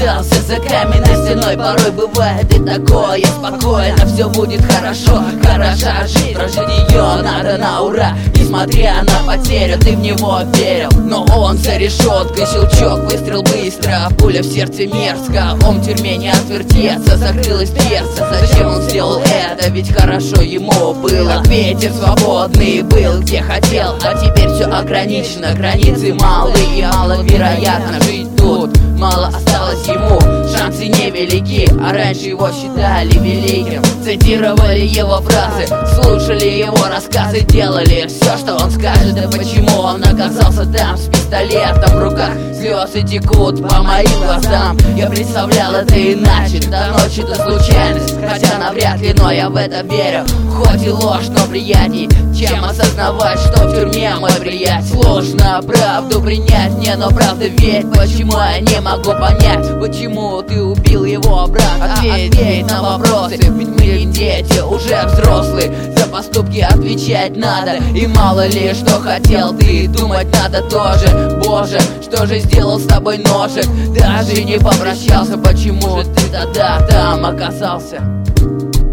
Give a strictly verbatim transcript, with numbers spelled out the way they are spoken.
прятался за каменной стеной. Порой бывает и такое, спокойно, все будет хорошо. Хороша жизнь, прожить ее надо на ура. Несмотря на потерю, ты в него верил. Но он за решеткой, щелчок, выстрел быстро, пуля в сердце мерзко. Он в тюрьме не отвертеться, закрылась дверца. Зачем он сделал это, ведь хорошо ему было. Как ветер свободный был, где хотел, а теперь все ограничено. Границы малы и маловероятно жить тут. Мало осталось ему, шансы невелики, а раньше его считали великим. Цитировали его фразы, слушали его рассказы, делали все, что он скажет. Да почему он оказался там с пистолетом в руках? Слезы текут по моим глазам. Я представлял это иначе, до ночи это случайность. Хотя навряд ли, но я в это верю. Хоть и ложь, но приятней, чем осознавать, что в тюрьме мой приятель. Сложно правду принять мне, но правда ведь. Почему я не могу понять, почему ты убил его брата? Ответь на вопросы, ведь мы дети, уже взрослые. За поступки отвечать надо, и мало ли что хотел ты, думать надо тоже. Боже, что же сделал с тобой ножик? Даже не попрощался, почему же ты тогда там оказался?